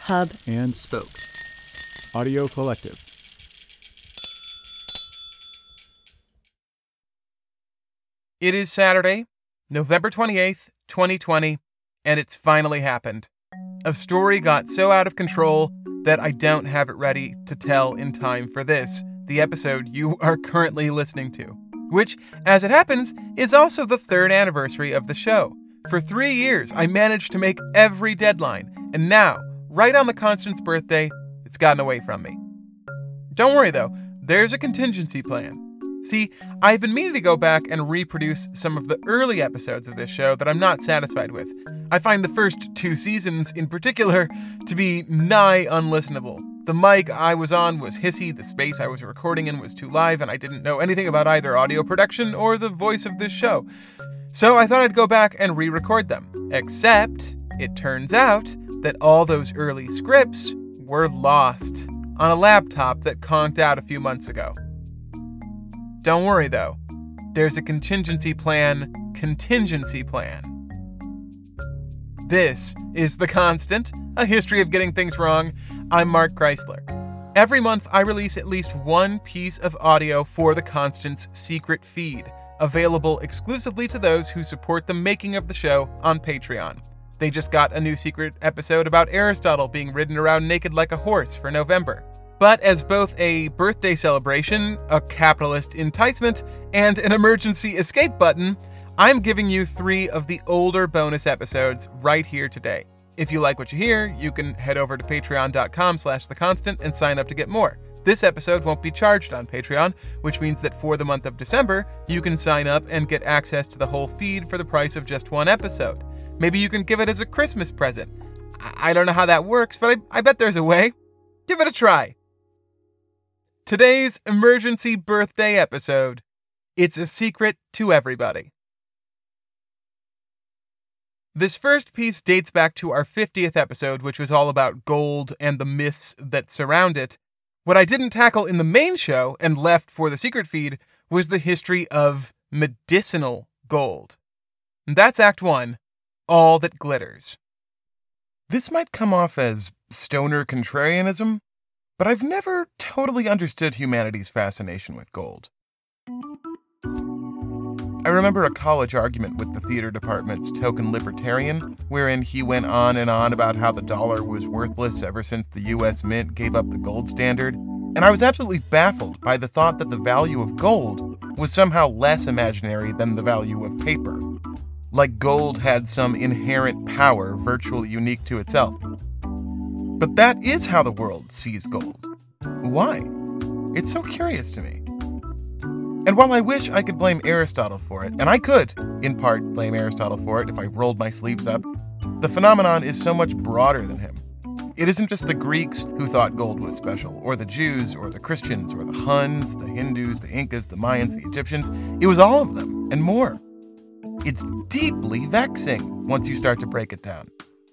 Hub, and Spoke. Audio Collective. It is Saturday, November 28th, 2020, and it's finally happened. A story got so out of control that I don't have it ready to tell in time for this, the episode you are currently listening to, which, as it happens, is also the third anniversary of the show. For 3 years, I managed to make every deadline, and now, right on the Constant's birthday, it's gotten away from me. Don't worry though, there's a contingency plan. See, I've been meaning to go back and reproduce some of the early episodes of this show that I'm not satisfied with. I find the first 2 seasons, in particular, to be nigh unlistenable. The mic I was on was hissy, the space I was recording in was too live, and I didn't know anything about either audio production or the voice of this show. So I thought I'd go back and re-record them. Except, it turns out that all those early scripts were lost on a laptop that conked out a few months ago. Don't worry though, there's a contingency plan. This is The Constant, a history of getting things wrong. I'm Mark Chrysler. Every month I release at least one piece of audio for The Constant's secret feed, available exclusively to those who support the making of the show on Patreon. They just got a new secret episode about Aristotle being ridden around naked like a horse for November. But as both a birthday celebration, a capitalist enticement, and an emergency escape button, I'm giving you 3 of the older bonus episodes right here today. If you like what you hear, you can head over to patreon.com/theconstant and sign up to get more. This episode won't be charged on Patreon, which means that for the month of December, you can sign up and get access to the whole feed for the price of just 1 episode. Maybe you can give it as a Christmas present. I don't know how that works, but I bet there's a way. Give it a try. Today's emergency birthday episode, it's a secret to everybody. This first piece dates back to our 50th episode, which was all about gold and the myths that surround it. What I didn't tackle in the main show and left for the secret feed was the history of medicinal gold. And that's Act 1, All That Glitters. This might come off as stoner contrarianism, but I've never totally understood humanity's fascination with gold. I remember a college argument with the theater department's token libertarian, wherein he went on and on about how the dollar was worthless ever since the U.S. Mint gave up the gold standard, and I was absolutely baffled by the thought that the value of gold was somehow less imaginary than the value of paper. Like gold had some inherent power virtually unique to itself. But that is how the world sees gold. Why? It's so curious to me. And while I wish I could blame Aristotle for it, and I could, in part, blame Aristotle for it if I rolled my sleeves up, the phenomenon is so much broader than him. It isn't just the Greeks who thought gold was special, or the Jews, or the Christians, or the Huns, the Hindus, the Incas, the Mayans, the Egyptians. It was all of them, and more. It's deeply vexing once you start to break it down.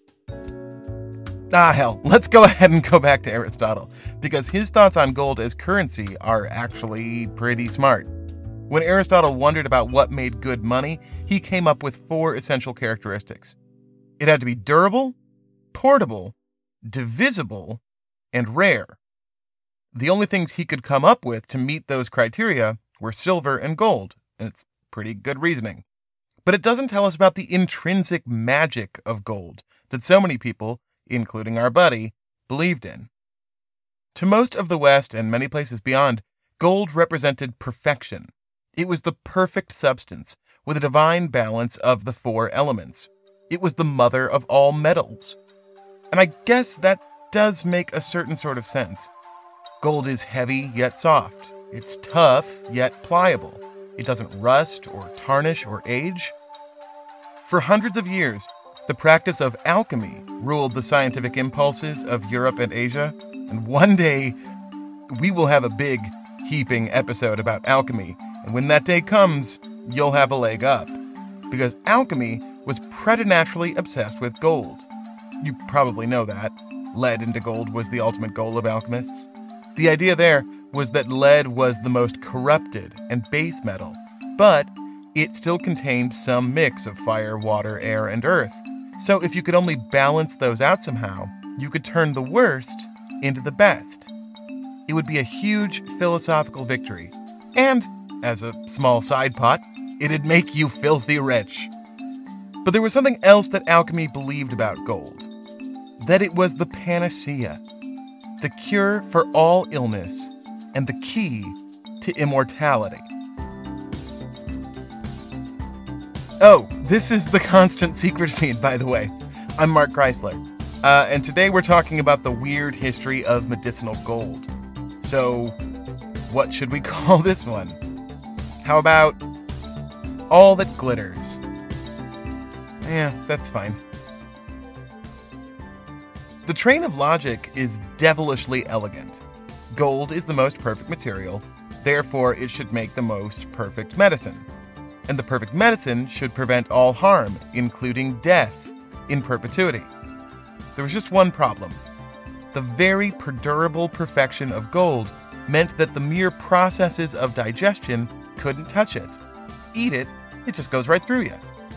Hell, let's go ahead and go back to Aristotle, because his thoughts on gold as currency are actually pretty smart. When Aristotle wondered about what made good money, he came up with 4 essential characteristics. It had to be durable, portable, divisible, and rare. The only things he could come up with to meet those criteria were silver and gold, and it's pretty good reasoning. But it doesn't tell us about the intrinsic magic of gold that so many people, including our buddy, believed in. To most of the West and many places beyond, gold represented perfection. It was the perfect substance, with a divine balance of the 4 elements. It was the mother of all metals. And I guess that does make a certain sort of sense. Gold is heavy yet soft. It's tough yet pliable. It doesn't rust or tarnish or age. For hundreds of years, the practice of alchemy ruled the scientific impulses of Europe and Asia, and one day we will have a big, heaping episode about alchemy, and when that day comes, you'll have a leg up, because alchemy was preternaturally obsessed with gold. You probably know that. Lead into gold was the ultimate goal of alchemists. The idea there was that lead was the most corrupted and base metal, but it still contained some mix of fire, water, air, and earth. So if you could only balance those out somehow, you could turn the worst into the best. It would be a huge philosophical victory. And, as a small side pot, it'd make you filthy rich. But there was something else that alchemy believed about gold. That it was the panacea, the cure for all illness, and the key to immortality. Oh, this is the Constant Secret feed, by the way. I'm Mark Chrysler, and today we're talking about the weird history of medicinal gold. So, what should we call this one? How about All That Glitters? Yeah, that's fine. The train of logic is devilishly elegant. Gold is the most perfect material, therefore it should make the most perfect medicine. And the perfect medicine should prevent all harm, including death, in perpetuity. There was just one problem. The very perdurable perfection of gold meant that the mere processes of digestion couldn't touch it. Eat it, it just goes right through you.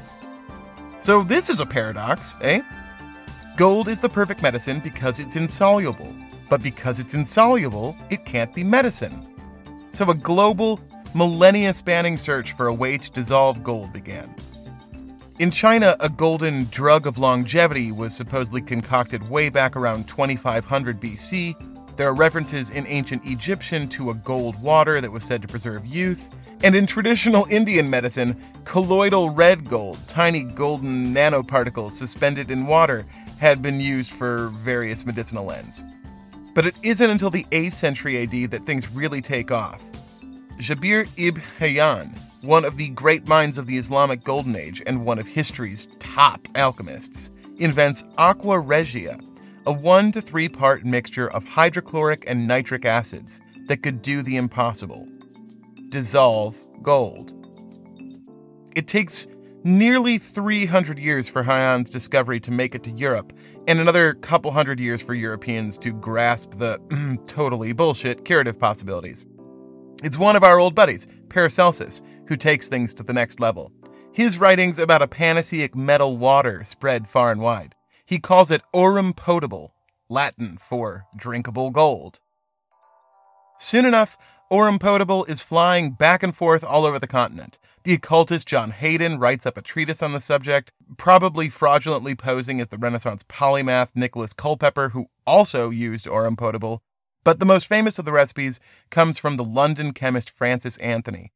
So this is a paradox, eh? Gold is the perfect medicine because it's insoluble, but because it's insoluble, it can't be medicine. So a global, millennia-spanning search for a way to dissolve gold began. In China, a golden drug of longevity was supposedly concocted way back around 2500 BC. There are references in ancient Egyptian to a gold water that was said to preserve youth. And in traditional Indian medicine, colloidal red gold, tiny golden nanoparticles suspended in water, had been used for various medicinal ends. But it isn't until the 8th century AD that things really take off. Jabir ibn Hayyan, one of the great minds of the Islamic Golden Age and one of history's top alchemists, invents aqua regia, a 1 to 3 part mixture of hydrochloric and nitric acids that could do the impossible: dissolve gold. It takes nearly 300 years for Hayyan's discovery to make it to Europe, and another couple hundred years for Europeans to grasp the totally bullshit curative possibilities. It's one of our old buddies, Paracelsus, who takes things to the next level. His writings about a panaceic metal water spread far and wide. He calls it aurum potable, Latin for drinkable gold. Soon enough, aurum potable is flying back and forth all over the continent. The occultist John Hayden writes up a treatise on the subject, probably fraudulently posing as the Renaissance polymath Nicholas Culpeper, who also used aurum potable. But the most famous of the recipes comes from the London chemist Francis Anthony.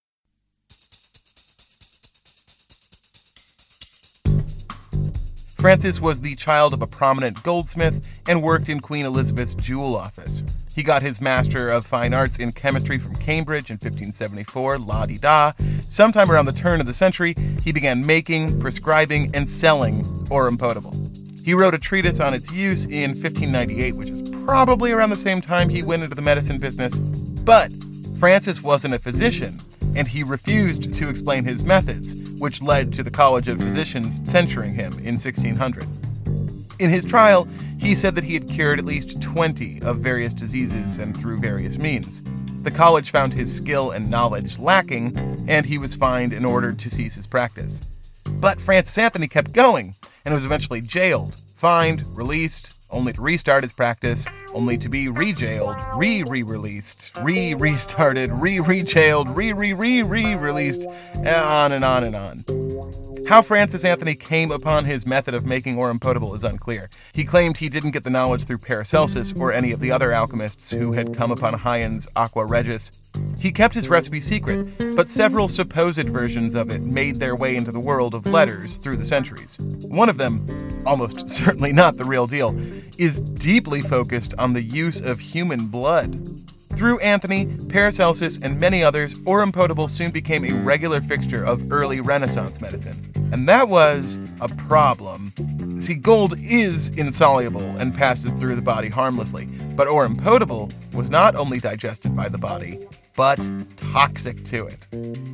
Francis was the child of a prominent goldsmith and worked in Queen Elizabeth's jewel office. He got his Master of Fine Arts in Chemistry from Cambridge in 1574, la-di-da. Sometime around the turn of the century, he began making, prescribing, and selling aurum potable. He wrote a treatise on its use in 1598, which is probably around the same time he went into the medicine business. But Francis wasn't a physician, and he refused to explain his methods, which led to the College of Physicians censuring him in 1600. In his trial, he said that he had cured at least 20 of various diseases and through various means. The college found his skill and knowledge lacking, and he was fined and ordered to cease his practice. But Francis Anthony kept going, and was eventually jailed, fined, released, only to restart his practice, only to be re-jailed, re-released, re-restarted, re-jailed, re-released, on and on and on. How Francis Anthony came upon his method of making aurum potable is unclear. He claimed he didn't get the knowledge through Paracelsus or any of the other alchemists who had come upon Hayyan's aqua regis. He kept his recipe secret, but several supposed versions of it made their way into the world of letters through the centuries. One of them, almost certainly not the real deal, is deeply focused on the use of human blood. Through Anthony, Paracelsus, and many others, aurum potable soon became a regular fixture of early Renaissance medicine. And that was a problem. See, gold is insoluble and passes through the body harmlessly, but aurum potable was not only digested by the body, but toxic to it.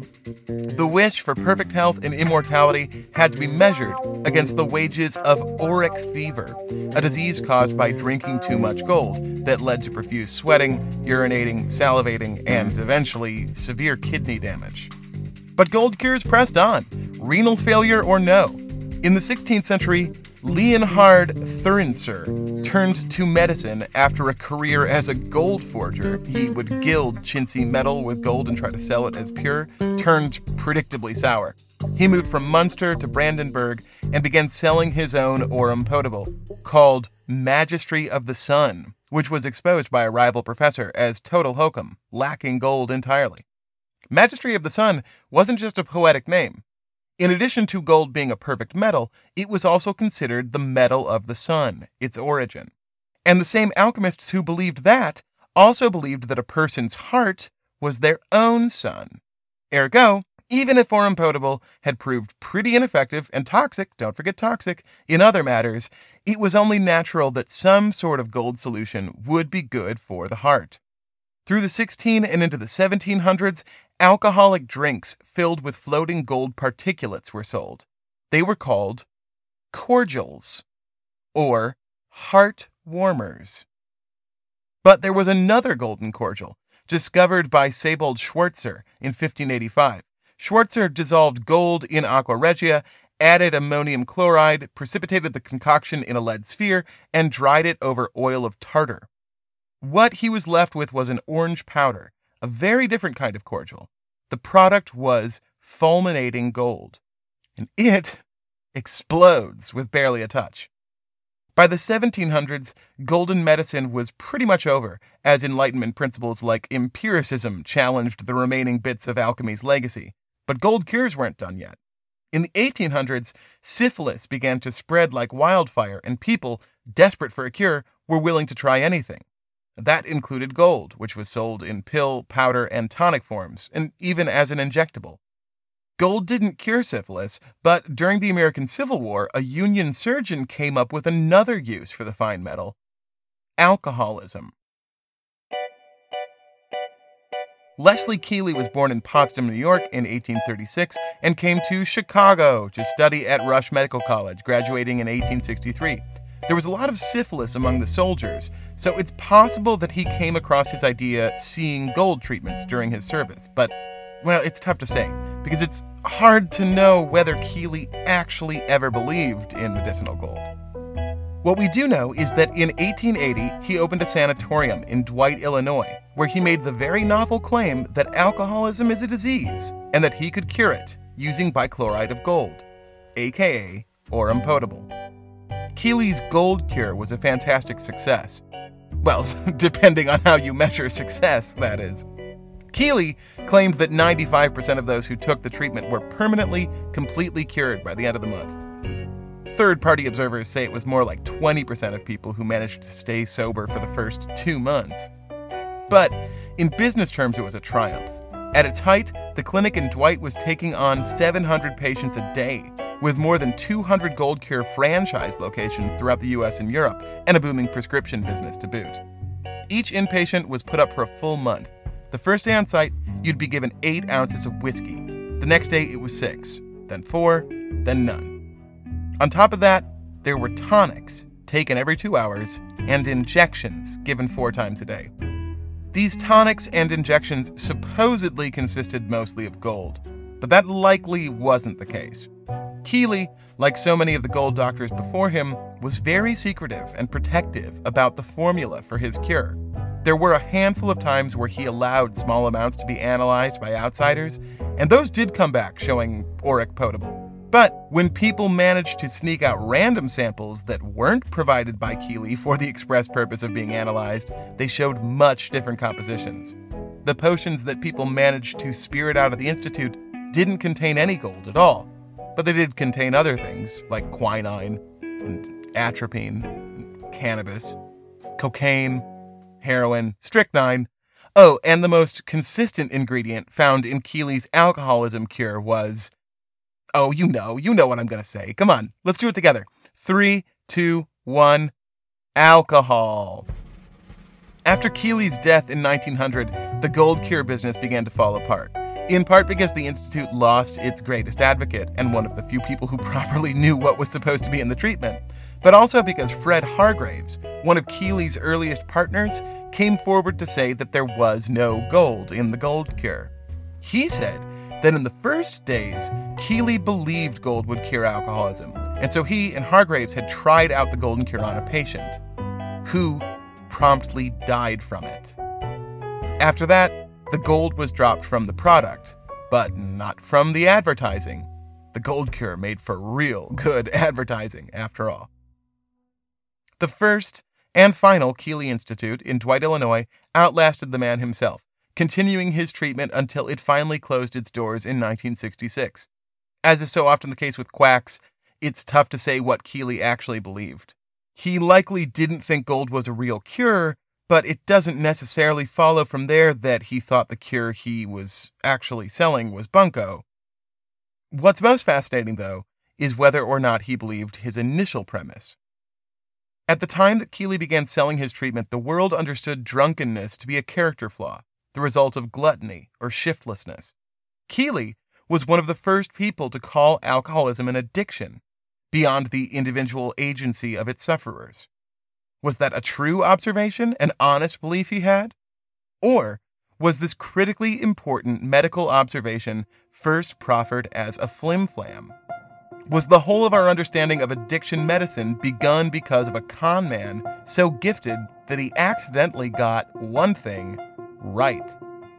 The wish for perfect health and immortality had to be measured against the wages of auric fever, a disease caused by drinking too much gold that led to profuse sweating, urinating, salivating, and eventually severe kidney damage. But gold cures pressed on, renal failure or no. In the 16th century, Leonhard Thurensser turned to medicine after a career as a gold forger. He would gild chintzy metal with gold and try to sell it as pure, turned predictably sour. He moved from Munster to Brandenburg and began selling his own aurum potable, called Magistry of the Sun, which was exposed by a rival professor as total hokum, lacking gold entirely. Magistry of the Sun wasn't just a poetic name. In addition to gold being a perfect metal, it was also considered the metal of the sun, its origin. And the same alchemists who believed that also believed that a person's heart was their own sun. Ergo, even if aurum potable had proved pretty ineffective and toxic, don't forget toxic, in other matters, it was only natural that some sort of gold solution would be good for the heart. Through the 16 and into the 1700s, alcoholic drinks filled with floating gold particulates were sold. They were called cordials, or heart warmers. But there was another golden cordial, discovered by Sebold Schwarzer in 1585. Schwarzer dissolved gold in aqua regia, added ammonium chloride, precipitated the concoction in a lead sphere, and dried it over oil of tartar. What he was left with was an orange powder, a very different kind of cordial. The product was fulminating gold, and it explodes with barely a touch. By the 1700s, golden medicine was pretty much over, as Enlightenment principles like empiricism challenged the remaining bits of alchemy's legacy. But gold cures weren't done yet. In the 1800s, syphilis began to spread like wildfire, and people, desperate for a cure, were willing to try anything. That included gold, which was sold in pill, powder, and tonic forms, and even as an injectable. Gold didn't cure syphilis, but during the American Civil War, a Union surgeon came up with another use for the fine metal: alcoholism. Leslie Keeley was born in Potsdam, New York in 1836 and came to Chicago to study at Rush Medical College, graduating in 1863. There was a lot of syphilis among the soldiers, so it's possible that he came across his idea seeing gold treatments during his service. But, well, it's tough to say, because it's hard to know whether Keeley actually ever believed in medicinal gold. What we do know is that in 1880, he opened a sanatorium in Dwight, Illinois, where he made the very novel claim that alcoholism is a disease and that he could cure it using bichloride of gold, aka aurum potable. Keeley's gold cure was a fantastic success. Well, depending on how you measure success, that is. Keeley claimed that 95% of those who took the treatment were permanently, completely cured by the end of the month. Third-party observers say it was more like 20% of people who managed to stay sober for the first 2 months. But in business terms, it was a triumph. At its height, the clinic in Dwight was taking on 700 patients a day, with more than 200 Gold Cure franchise locations throughout the US and Europe, and a booming prescription business to boot. Each inpatient was put up for a full month. The first day on site, you'd be given 8 ounces of whiskey. The next day, it was 6, then 4, then none. On top of that, there were tonics, taken every 2 hours, and injections, given 4 times a day. These tonics and injections supposedly consisted mostly of gold, but that likely wasn't the case. Keeley, like so many of the gold doctors before him, was very secretive and protective about the formula for his cure. There were a handful of times where he allowed small amounts to be analyzed by outsiders, and those did come back showing auric potable. But when people managed to sneak out random samples that weren't provided by Keeley for the express purpose of being analyzed, they showed much different compositions. The potions that people managed to spirit out of the Institute didn't contain any gold at all, but they did contain other things like quinine and atropine, and cannabis, cocaine, heroin, strychnine. Oh, and the most consistent ingredient found in Keeley's alcoholism cure was... Oh, you know what I'm going to say. Come on, let's do it together. 3, 2, 1, alcohol. After Keeley's death in 1900, the gold cure business began to fall apart, in part because the Institute lost its greatest advocate and one of the few people who properly knew what was supposed to be in the treatment, but also because Fred Hargraves, one of Keeley's earliest partners, came forward to say that there was no gold in the gold cure. He said that in the first days, Keeley believed gold would cure alcoholism, And so he and Hargraves had tried out the golden cure on a patient, who promptly died from it. After that, the gold was dropped from the product, but not from the advertising. The gold cure made for real good advertising, after all. The first and final Keeley Institute in Dwight, Illinois, outlasted the man himself, continuing his treatment until it finally closed its doors in 1966. As is so often the case with quacks, it's tough to say what Keeley actually believed. He likely didn't think gold was a real cure, but it doesn't necessarily follow from there that he thought the cure he was actually selling was bunko. What's most fascinating, though, is whether or not he believed his initial premise. At the time that Keeley began selling his treatment, the world understood drunkenness to be a character flaw, the result of gluttony or shiftlessness. Keeley was one of the first people to call alcoholism an addiction, beyond the individual agency of its sufferers. Was that a true observation, an honest belief he had? Or was this critically important medical observation first proffered as a flim-flam? Was the whole of our understanding of addiction medicine begun because of a con man so gifted that he accidentally got one thing right?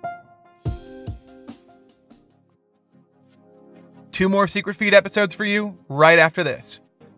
2 more Secret Feed episodes for you right after this.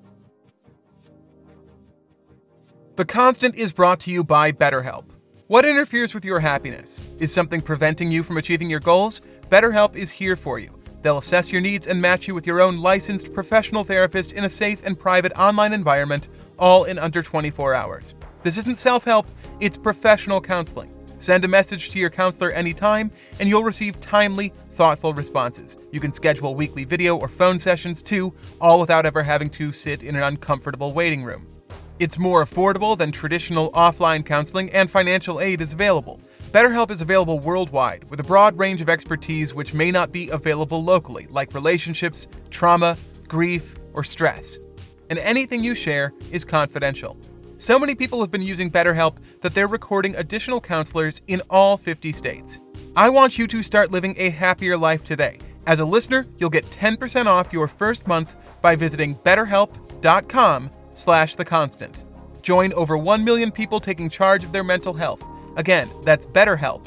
The Constant is brought to you by BetterHelp. What interferes with your happiness? Is something preventing you from achieving your goals? BetterHelp is here for you. They'll assess your needs and match you with your own licensed professional therapist in a safe and private online environment, all in under 24 hours. This isn't self-help, it's professional counseling. Send a message to your counselor anytime, and you'll receive timely, thoughtful responses. You can schedule weekly video or phone sessions too, all without ever having to sit in an uncomfortable waiting room. It's more affordable than traditional offline counseling, and financial aid is available. BetterHelp is available worldwide, with a broad range of expertise which may not be available locally, like relationships, trauma, grief, or stress. And anything you share is confidential. So many people have been using BetterHelp that they're recording additional counselors in all 50 states. I want you to start living a happier life today. As a listener, you'll get 10% off your first month by visiting BetterHelp.com/theconstant. Join over 1 million people taking charge of their mental health. Again, that's BetterHelp,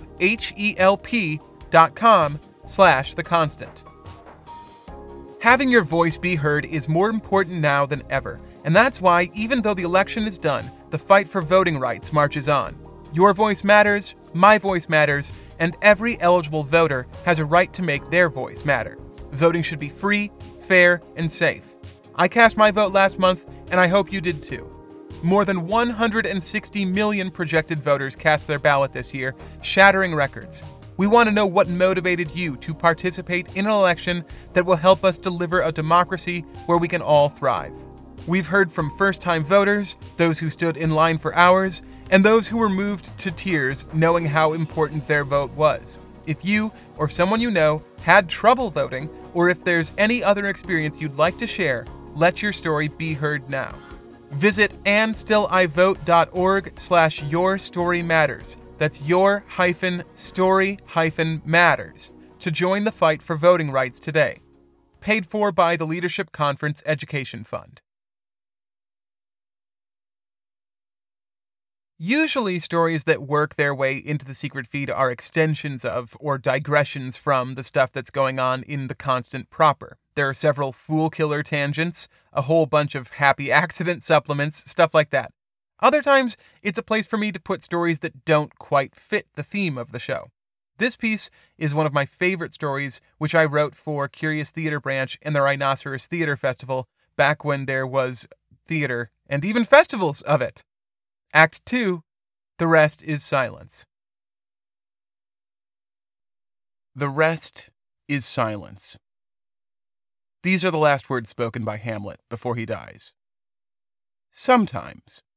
HELP.com/theconstant. Having your voice be heard is more important now than ever. And that's why, even though the election is done, the fight for voting rights marches on. Your voice matters, my voice matters, and every eligible voter has a right to make their voice matter. Voting should be free, fair, and safe. I cast my vote last month, and I hope you did too. More than 160 million projected voters cast their ballot this year, shattering records. We want to know what motivated you to participate in an election that will help us deliver a democracy where we can all thrive. We've heard from first-time voters, those who stood in line for hours, and those who were moved to tears knowing how important their vote was. If you or someone you know had trouble voting, or if there's any other experience you'd like to share, let your story be heard now. Visit andstillivote.org/YourStoryMatters. That's your-story-matters to join the fight for voting rights today. Paid for by the Leadership Conference Education Fund. Usually, stories that work their way into the Secret Feed are extensions of or digressions from the stuff that's going on in The Constant proper. There are several fool killer tangents, a whole bunch of happy accident supplements, stuff like that. Other times, it's a place for me to put stories that don't quite fit the theme of the show. This piece is one of my favorite stories, which I wrote for Curious Theater Branch and the Rhinoceros Theater Festival back when there was theater and even festivals of it. Act 2, The Rest is Silence. The rest is silence. These are the last words spoken by Hamlet before he dies. Sometimes.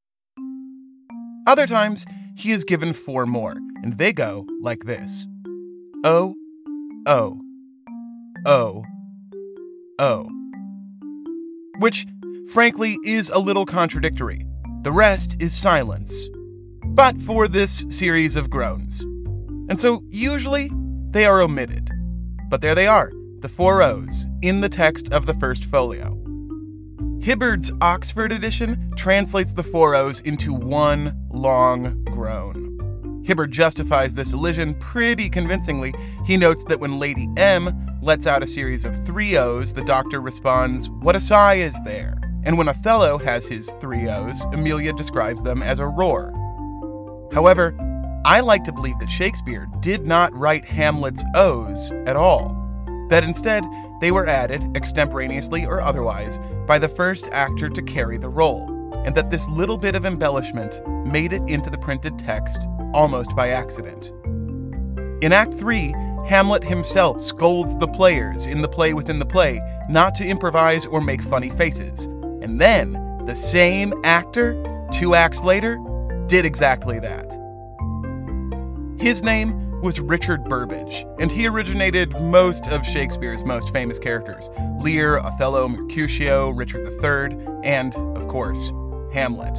Other times, he is given 4 more, and they go like this. Oh, oh, oh, oh. Which, frankly, is a little contradictory. The rest is silence, but for this series of groans. And so, usually, they are omitted. But there they are, the 4 O's, in the text of the first folio. Hibbard's Oxford edition translates the 4 O's into one long groan. Hibbard justifies this elision pretty convincingly. He notes that when Lady M lets out a series of 3 O's, the Doctor responds, "What a sigh is there?" And when Othello has his 3 O's, Emilia describes them as a roar. However, I like to believe that Shakespeare did not write Hamlet's O's at all, that instead they were added, extemporaneously or otherwise, by the first actor to carry the role, and that this little bit of embellishment made it into the printed text almost by accident. In Act 3, Hamlet himself scolds the players in the play within the play not to improvise or make funny faces. And then, the same actor, 2 acts later, did exactly that. His name was Richard Burbage, and he originated most of Shakespeare's most famous characters: Lear, Othello, Mercutio, Richard III, and, of course, Hamlet.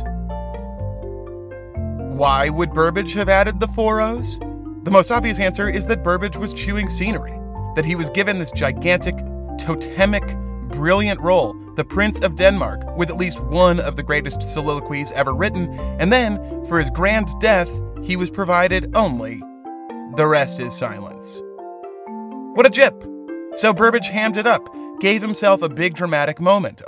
Why would Burbage have added the 4 O's? The most obvious answer is that Burbage was chewing scenery, that he was given this gigantic, totemic, brilliant role, the Prince of Denmark, with at least one of the greatest soliloquies ever written, and then, for his grand death, he was provided only "The rest is silence." What a jip! So Burbage hammed it up, gave himself a big dramatic moment.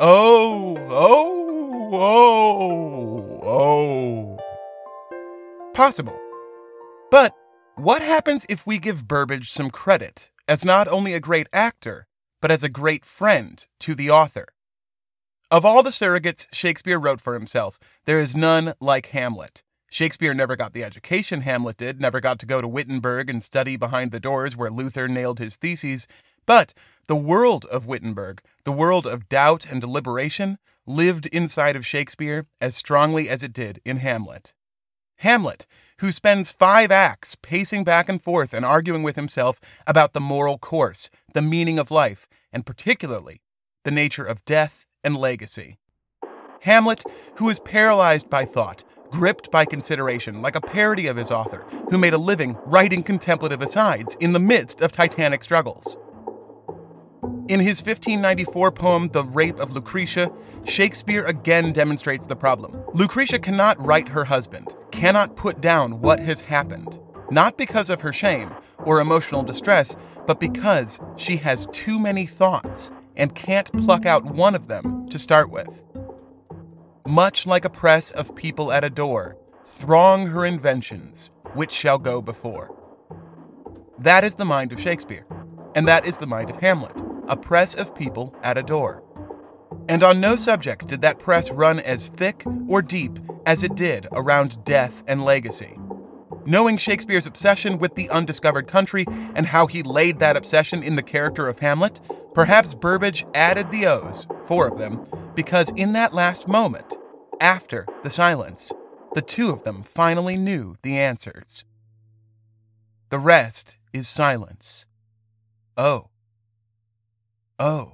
Possible. But what happens if we give Burbage some credit as not only a great actor, but as a great friend to the author? Of all the surrogates Shakespeare wrote for himself, there is none like Hamlet. Shakespeare never got the education Hamlet did, never got to go to Wittenberg and study behind the doors where Luther nailed his theses, but the world of Wittenberg, the world of doubt and deliberation, lived inside of Shakespeare as strongly as it did in Hamlet. Hamlet, who spends 5 acts pacing back and forth and arguing with himself about the moral course, the meaning of life, and particularly the nature of death and legacy. Hamlet, who is paralyzed by thought, gripped by consideration, like a parody of his author, who made a living writing contemplative asides in the midst of titanic struggles. In his 1594 poem, The Rape of Lucretia, Shakespeare again demonstrates the problem. Lucretia cannot write her husband, cannot put down what has happened, not because of her shame or emotional distress, but because she has too many thoughts and can't pluck out one of them to start with. Much like a press of people at a door, throng her inventions, which shall go before. That is the mind of Shakespeare, and that is the mind of Hamlet, a press of people at a door. And on no subjects did that press run as thick or deep as it did around death and legacy. Knowing Shakespeare's obsession with the undiscovered country and how he laid that obsession in the character of Hamlet, perhaps Burbage added the O's, 4 of them, because in that last moment, after the silence, the 2 of them finally knew the answers. The rest is silence. Oh. Oh.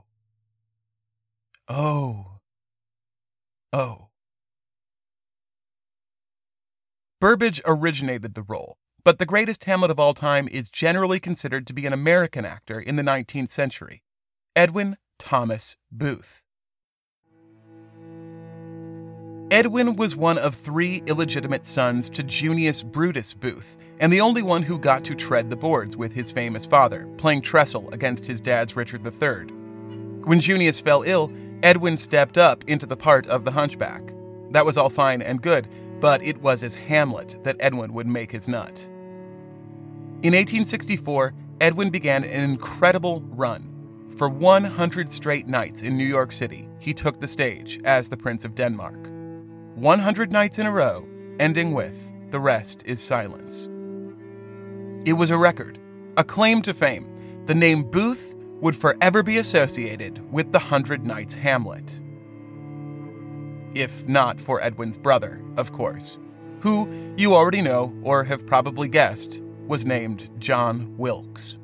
Oh. Oh. Burbage originated the role, but the greatest Hamlet of all time is generally considered to be an American actor in the 19th century, Edwin Thomas Booth. Edwin was one of 3 illegitimate sons to Junius Brutus Booth, and the only one who got to tread the boards with his famous father, playing Trestle against his dad's Richard III. When Junius fell ill, Edwin stepped up into the part of the hunchback. That was all fine and good, but it was as Hamlet that Edwin would make his nut. In 1864, Edwin began an incredible run. For 100 straight nights in New York City, he took the stage as the Prince of Denmark. 100 nights in a row, ending with "The rest is silence." It was a record, a claim to fame. The name Booth would forever be associated with the 100 Nights Hamlet. If not for Edwin's brother, of course, who, you already know or have probably guessed, was named John Wilkes.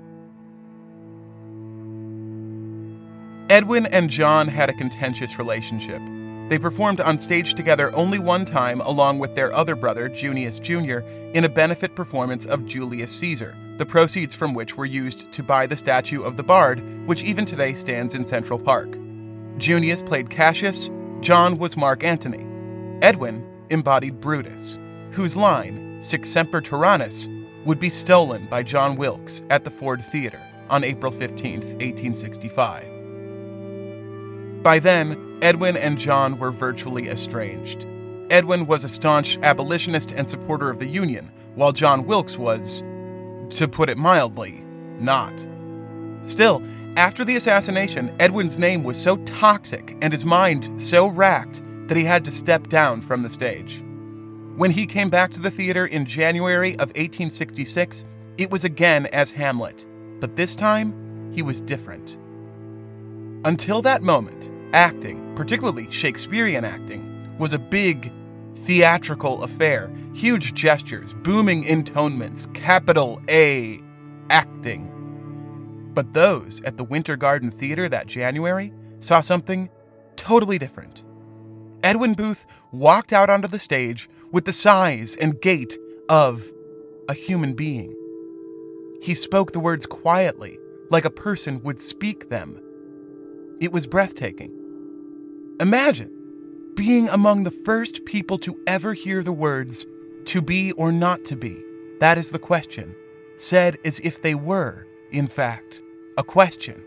Edwin and John had a contentious relationship. They performed on stage together only one time along with their other brother, Junius Jr., in a benefit performance of Julius Caesar, the proceeds from which were used to buy the statue of the Bard, which even today stands in Central Park. Junius played Cassius, John was Mark Antony. Edwin embodied Brutus, whose line, Sic Semper Tyrannis, would be stolen by John Wilkes at the Ford Theater on April 15, 1865. By then, Edwin and John were virtually estranged. Edwin was a staunch abolitionist and supporter of the Union, while John Wilkes was, to put it mildly, not. Still, after the assassination, Edwin's name was so toxic and his mind so racked that he had to step down from the stage. When he came back to the theater in January of 1866, it was again as Hamlet, but this time, he was different. Until that moment, acting, particularly Shakespearean acting, was a big, theatrical affair, huge gestures, booming intonements, capital A, acting. But those at the Winter Garden Theater that January saw something totally different. Edwin Booth walked out onto the stage with the size and gait of a human being. He spoke the words quietly, like a person would speak them. It was breathtaking. Imagine being among the first people to ever hear the words, "to be or not to be, that is the question," said as if they were, in fact, a question.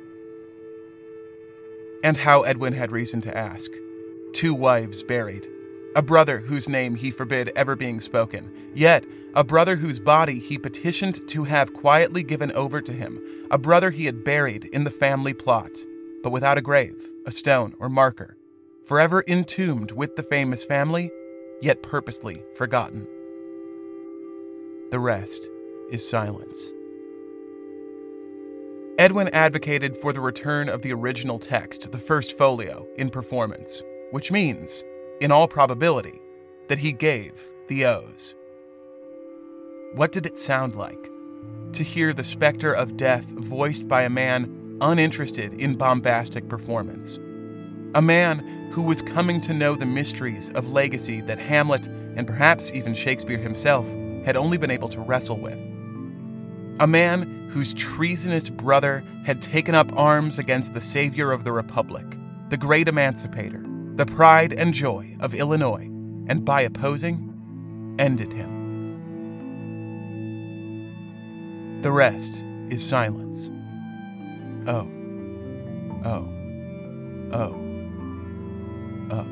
And how Edwin had reason to ask. 2 wives buried. A brother whose name he forbid ever being spoken, yet a brother whose body he petitioned to have quietly given over to him, a brother he had buried in the family plot, but without a grave, a stone, or marker, forever entombed with the famous family, yet purposely forgotten. The rest is silence. Edwin advocated for the return of the original text, the first folio, in performance, which means, in all probability, that he gave the O's. What did it sound like to hear the specter of death voiced by a man uninterested in bombastic performance? A man who was coming to know the mysteries of legacy that Hamlet, and perhaps even Shakespeare himself, had only been able to wrestle with. A man whose treasonous brother had taken up arms against the savior of the Republic, the great emancipator, the pride and joy of Illinois, and by opposing, ended him. The rest is silence. Oh, oh, oh, oh.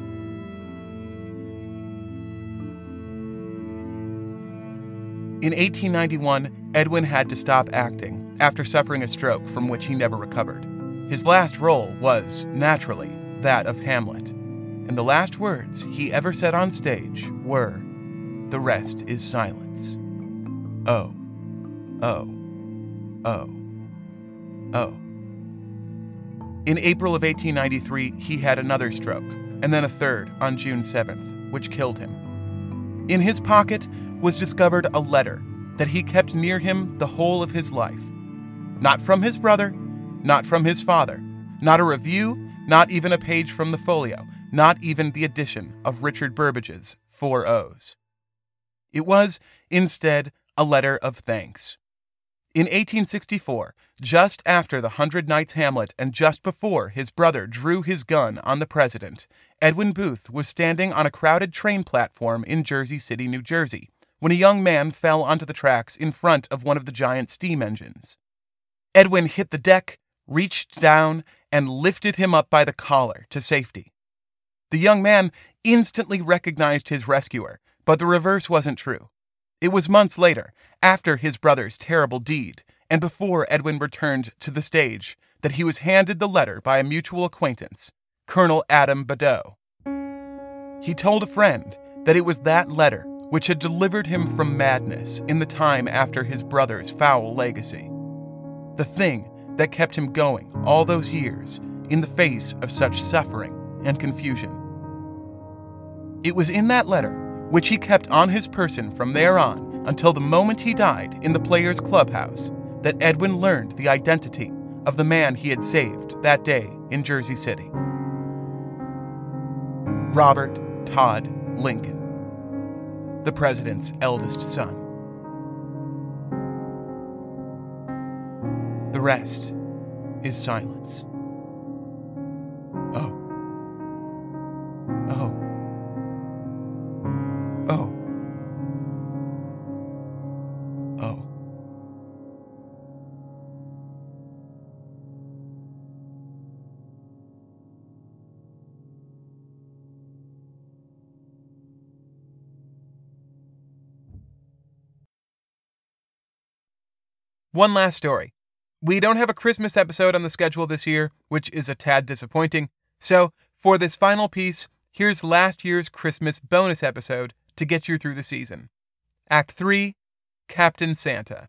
In 1891, Edwin had to stop acting after suffering a stroke from which he never recovered. His last role was, naturally, that of Hamlet, and the last words he ever said on stage were, "The rest is silence." Oh, oh, oh, oh. In April of 1893, he had another stroke, and then a third on June 7th, which killed him. In his pocket was discovered a letter that he kept near him the whole of his life. Not from his brother, not from his father, not a review, not even a page from the folio, not even the addition of Richard Burbage's 4 O's. It was, instead, a letter of thanks. In 1864, just after the 100 Nights Hamlet and just before his brother drew his gun on the president, Edwin Booth was standing on a crowded train platform in Jersey City, New Jersey, when a young man fell onto the tracks in front of one of the giant steam engines. Edwin hit the deck, reached down, and lifted him up by the collar to safety. The young man instantly recognized his rescuer, but the reverse wasn't true. It was months later, after his brother's terrible deed, and before Edwin returned to the stage, that he was handed the letter by a mutual acquaintance, Colonel Adam Badeau. He told a friend that it was that letter which had delivered him from madness in the time after his brother's foul legacy. The thing that kept him going all those years in the face of such suffering and confusion. It was in that letter, which he kept on his person from there on until the moment he died in the Players' Clubhouse, that Edwin learned the identity of the man he had saved that day in Jersey City. Robert Todd Lincoln, the president's eldest son. The rest is silence. Oh. Oh. Oh. One last story. We don't have a Christmas episode on the schedule this year, which is a tad disappointing. So, for this final piece, here's last year's Christmas bonus episode to get you through the season. Act 3, Captain Santa.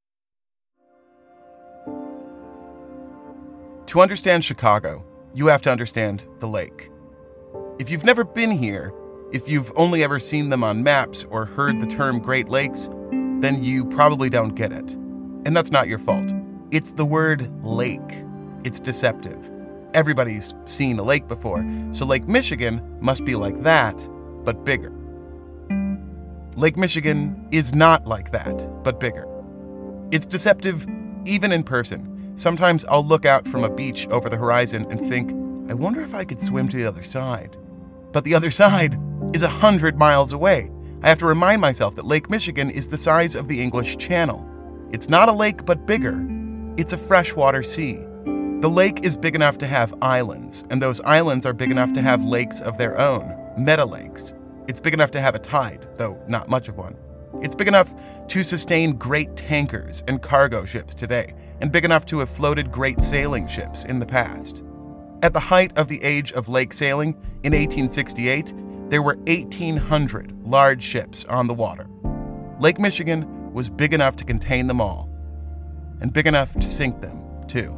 To understand Chicago, you have to understand the lake. If you've never been here, if you've only ever seen them on maps or heard the term Great Lakes, then you probably don't get it. And that's not your fault. It's the word lake. It's deceptive. Everybody's seen a lake before, so Lake Michigan must be like that, but bigger. Lake Michigan is not like that, but bigger. It's deceptive even in person. Sometimes I'll look out from a beach over the horizon and think, I wonder if I could swim to the other side. But the other side is 100 miles away. I have to remind myself that Lake Michigan is the size of the English Channel. It's not a lake, but bigger. It's a freshwater sea. The lake is big enough to have islands, and those islands are big enough to have lakes of their own, meta-lakes. It's big enough to have a tide, though not much of one. It's big enough to sustain great tankers and cargo ships today, and big enough to have floated great sailing ships in the past. At the height of the age of lake sailing, in 1868, there were 1,800 large ships on the water. Lake Michigan was big enough to contain them all, and big enough to sink them, too.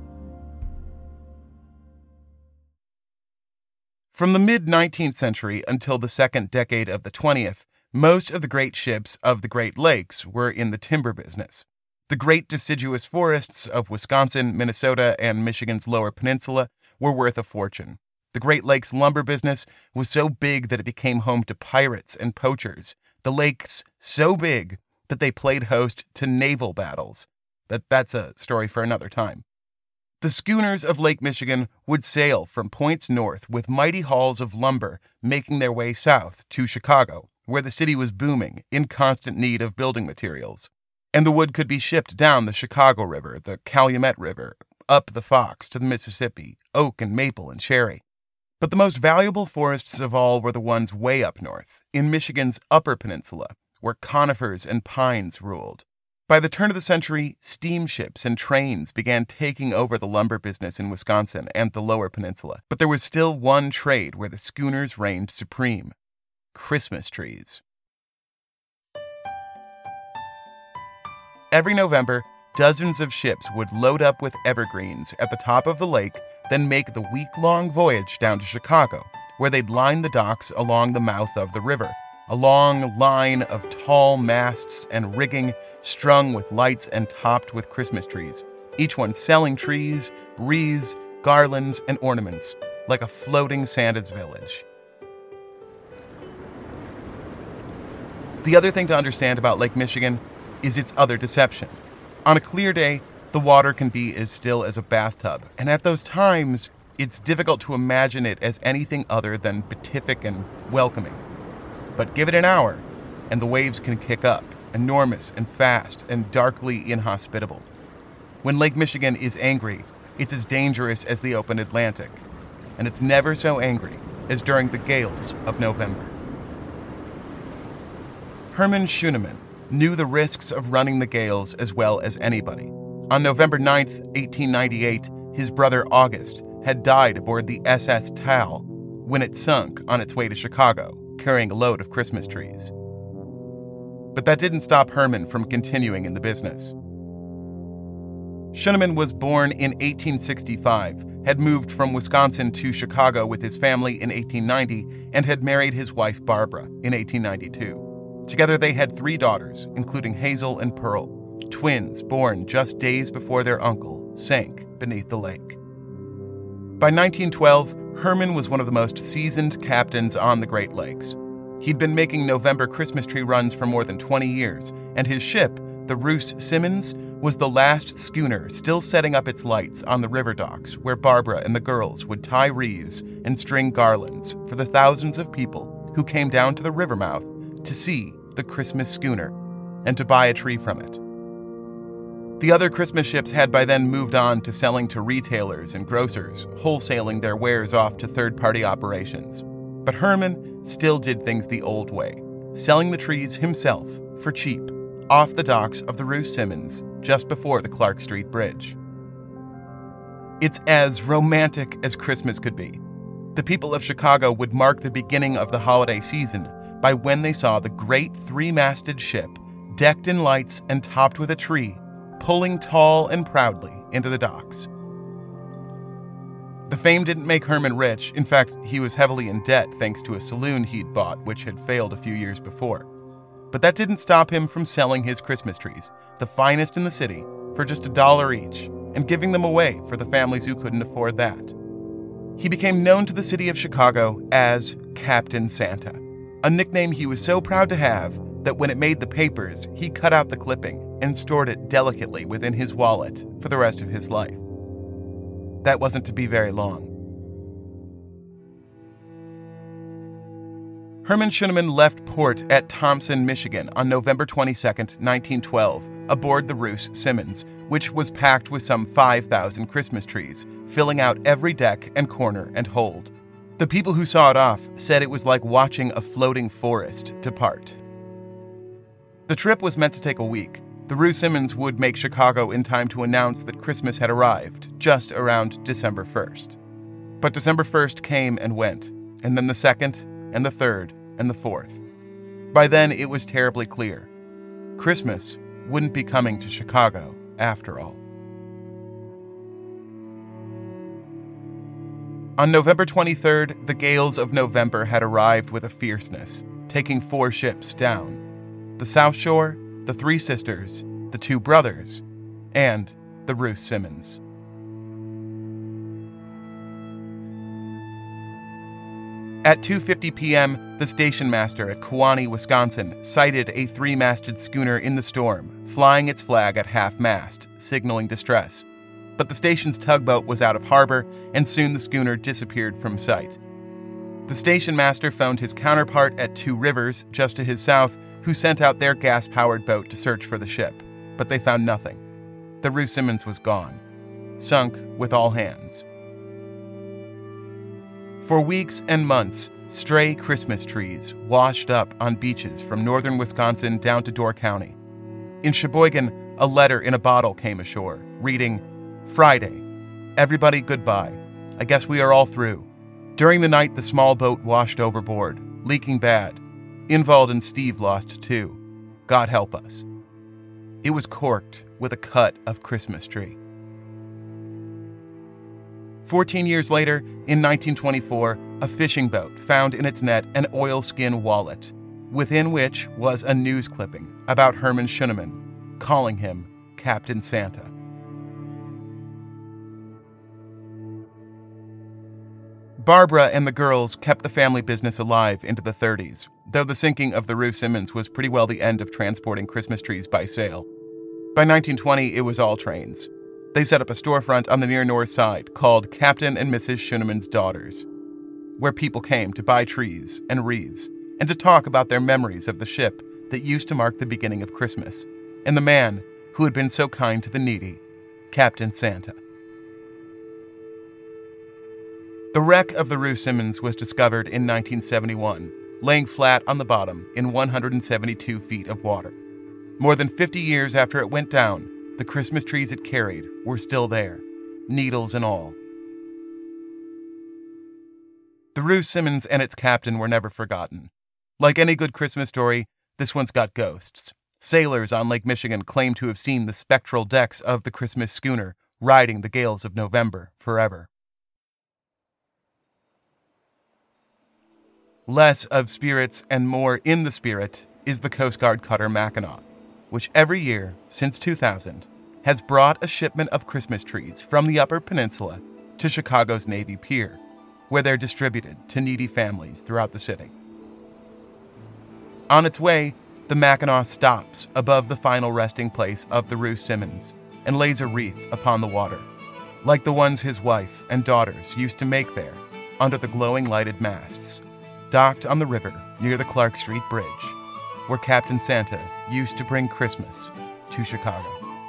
From the mid-19th century until the second decade of the 20th, most of the great ships of the Great Lakes were in the timber business. The great deciduous forests of Wisconsin, Minnesota, and Michigan's Lower Peninsula were worth a fortune. The Great Lakes lumber business was so big that it became home to pirates and poachers. The lakes so big that they played host to naval battles. But that's a story for another time. The schooners of Lake Michigan would sail from points north with mighty hauls of lumber, making their way south to Chicago, where the city was booming, in constant need of building materials. And the wood could be shipped down the Chicago River, the Calumet River, up the Fox to the Mississippi, oak and maple and cherry. But the most valuable forests of all were the ones way up north, in Michigan's Upper Peninsula, where conifers and pines ruled. By the turn of the century, steamships and trains began taking over the lumber business in Wisconsin and the Lower Peninsula. But there was still one trade where the schooners reigned supreme: Christmas trees. Every November, dozens of ships would load up with evergreens at the top of the lake, then make the week-long voyage down to Chicago, where they'd line the docks along the mouth of the river. A long line of tall masts and rigging strung with lights and topped with Christmas trees, each one selling trees, wreaths, garlands, and ornaments, like a floating Santa's village. The other thing to understand about Lake Michigan is its other deception. On a clear day, the water can be as still as a bathtub, and at those times, it's difficult to imagine it as anything other than beatific and welcoming. But give it an hour, and the waves can kick up, enormous and fast and darkly inhospitable. When Lake Michigan is angry, it's as dangerous as the open Atlantic, and it's never so angry as during the gales of November. Herman Schuenemann knew the risks of running the gales as well as anybody. On November 9th, 1898, his brother August had died aboard the SS Tal when it sunk on its way to Chicago, carrying a load of Christmas trees. But that didn't stop Herman from continuing in the business. Schuenemann was born in 1865, had moved from Wisconsin to Chicago with his family in 1890, and had married his wife Barbara in 1892. Together they had 3 daughters, including Hazel and Pearl, twins born just days before their uncle sank beneath the lake. By 1912, Herman was one of the most seasoned captains on the Great Lakes. He'd been making November Christmas tree runs for more than 20 years, and his ship, the Roos Simmons, was the last schooner still setting up its lights on the river docks where Barbara and the girls would tie wreaths and string garlands for the thousands of people who came down to the river mouth to see the Christmas schooner and to buy a tree from it. The other Christmas ships had by then moved on to selling to retailers and grocers, wholesaling their wares off to third-party operations. But Herman still did things the old way, selling the trees himself for cheap off the docks of the Ruth Simmons just before the Clark Street Bridge. It's as romantic as Christmas could be. The people of Chicago would mark the beginning of the holiday season by when they saw the great three-masted ship, decked in lights and topped with a tree, pulling tall and proudly into the docks. The fame didn't make Herman rich. In fact, he was heavily in debt thanks to a saloon he'd bought, which had failed a few years before. But that didn't stop him from selling his Christmas trees, the finest in the city, for just $1 each, and giving them away for the families who couldn't afford that. He became known to the city of Chicago as Captain Santa, a nickname he was so proud to have that when it made the papers, he cut out the clipping and stored it delicately within his wallet for the rest of his life. That wasn't to be very long. Herman Schuneman left port at Thompson, Michigan on November 22, 1912, aboard the Ruth Simmons, which was packed with some 5,000 Christmas trees, filling out every deck and corner and hold. The people who saw it off said it was like watching a floating forest depart. The trip was meant to take a week. The Ruth Simmons would make Chicago in time to announce that Christmas had arrived, just around December 1st. But December 1st came and went, and then the 2nd, and the 3rd, and the 4th. By then, it was terribly clear. Christmas wouldn't be coming to Chicago after all. On November 23rd, the gales of November had arrived with a fierceness, taking 4 ships down: the South Shore, the Three Sisters, the Two Brothers, and the Ruth Simmons. At 2:50 p.m., the station master at Kewanee, Wisconsin, sighted a 3-masted schooner in the storm, flying its flag at half-mast, signaling distress. But the station's tugboat was out of harbor, and soon the schooner disappeared from sight. The station master phoned his counterpart at Two Rivers, just to his south, who sent out their gas-powered boat to search for the ship, but they found nothing. The Ruth Simmons was gone, sunk with all hands. For weeks and months, stray Christmas trees washed up on beaches from northern Wisconsin down to Door County. In Sheboygan, a letter in a bottle came ashore, reading, "Friday. Everybody goodbye. I guess we are all through. During the night, the small boat washed overboard, leaking bad. Invald and Steve lost too. God help us." It was corked with a cut of Christmas tree. 14 years later, in 1924, a fishing boat found in its net an oilskin wallet, within which was a news clipping about Herman Schuneman, calling him Captain Santa. Barbara and the girls kept the family business alive into the 30s, though the sinking of the Ruth Simmons was pretty well the end of transporting Christmas trees by sail. By 1920, it was all trains. They set up a storefront on the near north side called Captain and Mrs. Schuneman's Daughters, where people came to buy trees and wreaths and to talk about their memories of the ship that used to mark the beginning of Christmas, and the man who had been so kind to the needy, Captain Santa. The wreck of the Ruth Simmons was discovered in 1971, laying flat on the bottom in 172 feet of water. More than 50 years after it went down, the Christmas trees it carried were still there, needles and all. The Ruth Simmons and its captain were never forgotten. Like any good Christmas story, this one's got ghosts. Sailors on Lake Michigan claim to have seen the spectral decks of the Christmas schooner riding the gales of November forever. Less of spirits and more in the spirit is the Coast Guard cutter Mackinac, which every year since 2000 has brought a shipment of Christmas trees from the Upper Peninsula to Chicago's Navy Pier, where they're distributed to needy families throughout the city. On its way, the Mackinac stops above the final resting place of the Ruth Simmons and lays a wreath upon the water, like the ones his wife and daughters used to make there under the glowing lighted masts, docked on the river near the Clark Street Bridge where Captain Santa used to bring Christmas to Chicago.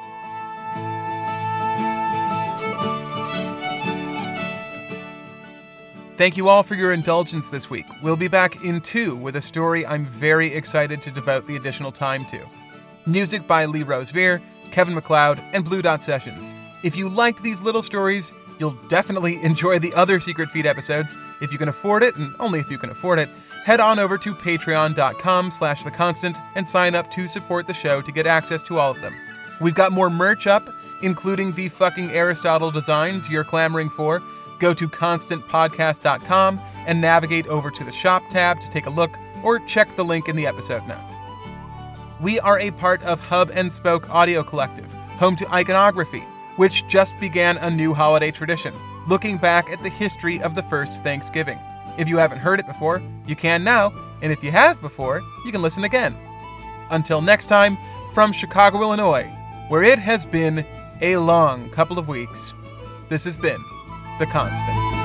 Thank you all for your indulgence this week. We'll be back in 2 with a story I'm very excited to devote the additional time to. Music by Lee Rosevere, Kevin MacLeod, and Blue Dot Sessions. If you liked these little stories, you'll definitely enjoy the other Secret Feed episodes. If you can afford it, and only if you can afford it, head on over to patreon.com/theconstant and sign up to support the show to get access to all of them. We've got more merch up, including the fucking Aristotle designs you're clamoring for. Go to constantpodcast.com and navigate over to the shop tab to take a look, or check the link in the episode notes. We are a part of Hub and Spoke Audio Collective, home to Iconography, which just began a new holiday tradition, looking back at the history of the first Thanksgiving. If you haven't heard it before, you can now, and if you have before, you can listen again. Until next time, from Chicago, Illinois, where it has been a long couple of weeks, this has been The Constant.